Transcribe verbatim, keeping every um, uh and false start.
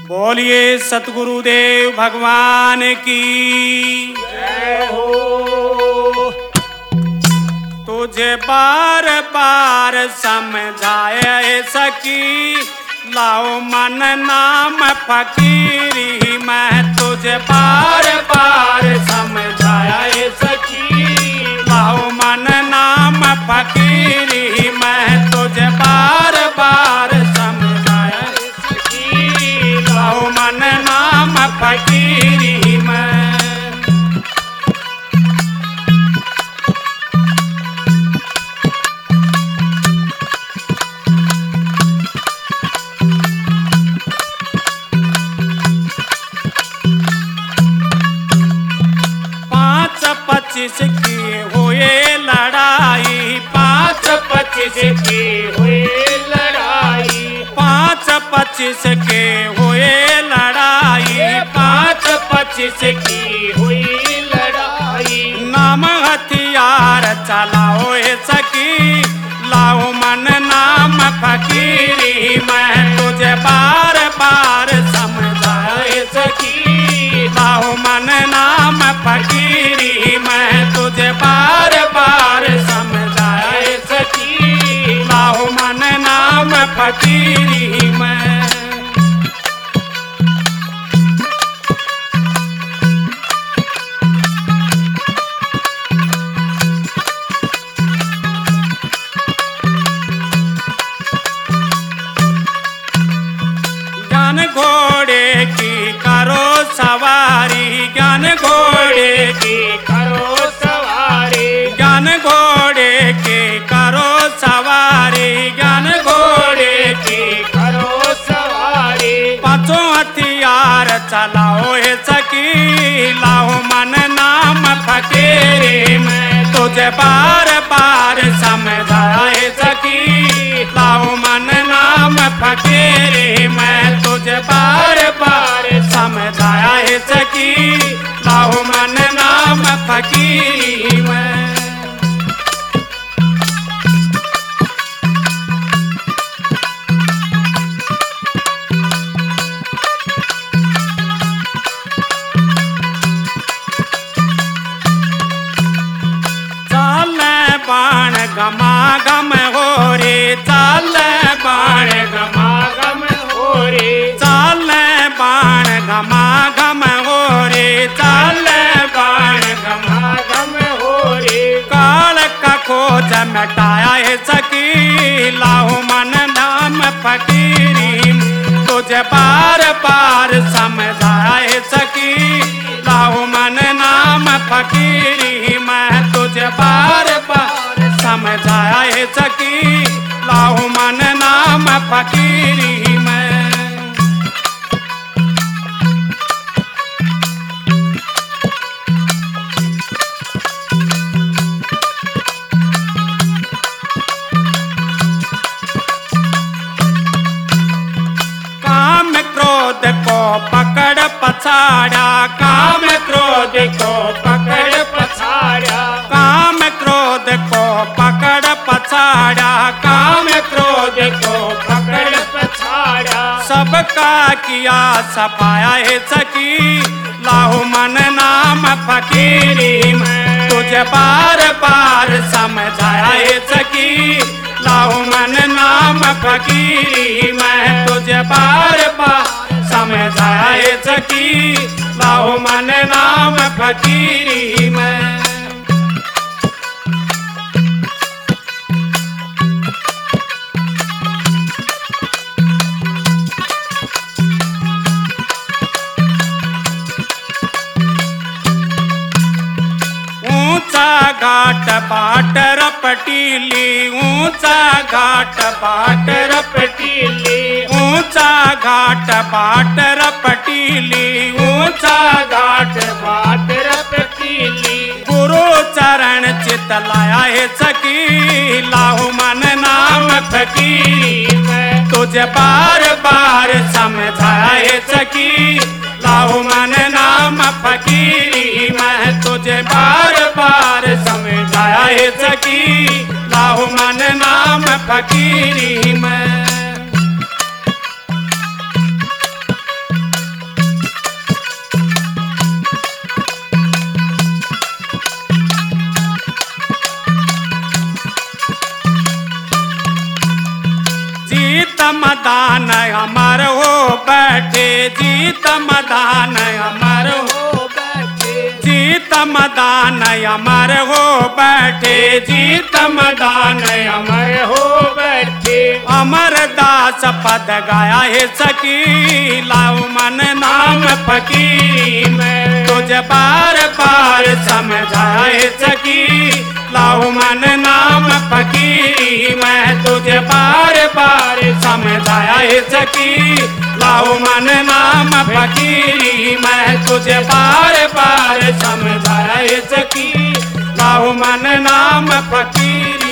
बोलिए सतगुरुदेव भगवान की जय हो। तुझे बार बार समझाए सकी, लाओ मन नाम फकीरी। मैं तुझे बार बार समझाए सकी, लाओ मन नाम फकीरी। मैं तुझे बार बार समझाया सकी, लाओ मन नाम फकीरी। मैं पच्चीस की हुए लड़ाई, पाँच पच्चीस की हुए लड़ाई, पाँच पच्चीस के हुए लड़ाई, पाँच पच्चीस की हुई लड़ाई। नाम हथियार चलाओ सकी, लाओ मन नाम फकीरी। मैं तुझे बार बार समझाए सकी, लाओ मन नाम फकीरी। मैं तुझे बार बार समझाए सकी, लाओ मन नाम फकीरी। मैं ज्ञान घोड़े की करो सवारी, ज्ञान घोड़े की करो सवारी, ज्ञान घोड़े की करो सवारी, ज्ञान घोड़े की करो सवारी। पांचों हथियार चलाओ सकी, लाओ मन नाम फकीरी। मैं तुझे बार बार समझाए सकी, लाओ मन नाम फकीरी। मैं तुझे बार बार समझाए सकी, लाओ मन नाम फकीरी। मैं बाण गमा गम हो रे, चाल बाण गमा गम हो रे, चाल बाण गमा गम हो रे, चाल बाण गमा गम हो रे। काल का खोज मिटाया है सकी, लाओ मन नाम फकीरी। तुझे बार बार समझाए सकी, लाओ मन नाम फकीरी। मैं तुझे बार बार समझाए सकी, लाओ मन नाम फकीरी। मैं काम क्रोध को पकड़ पछाड़ा, काम क्रोध को पकड़ पछाड़ा, काम क्रोध को पकड़ पछाड़ा, काम क्रोध को पकड़ पछाड़ा। सबका किया सफाया है सकी, लाओ मन नाम फकीरी। मैं तुझे बार बार समझाए सकी, लाओ मन नाम फकीरी। मैं तुझे बार बार समझाए सकी, लाओ मन नाम फकीरी। मैं ऊंचा घाट बाट रपटीली, ऊंचा घाट बाट रपटीली, ऊंचा घाट बाट रपटीली, ऊंचा घाट बाट रपटीली। गुरु चरण चित लाया है सकी, लाओ मन नाम फकीरी। मैं तुझे बार बार समझाए सकी, लाओ मन नाम फकीरी। मैं तुझे बार बार समझाए सकी, लाओ मन नाम फकीरी। मैं जीत मदान अमर हो बैठे, जीत मदान अमर हो बैठे, जीत मदान अमर हो बैठे, जीत मदान अमर हो बैठे। अमरदास पद गाया है सखी, लाओ मन नाम फकीर में, तुझे बार बार समझाया है सखी, लाओ मन नाम फकीर में, तुझे बार बार समझाया है सखी, लाओ मन नाम फकीर में, तुझे बार बार समझाया है सखी, लाओ मन नाम फकीर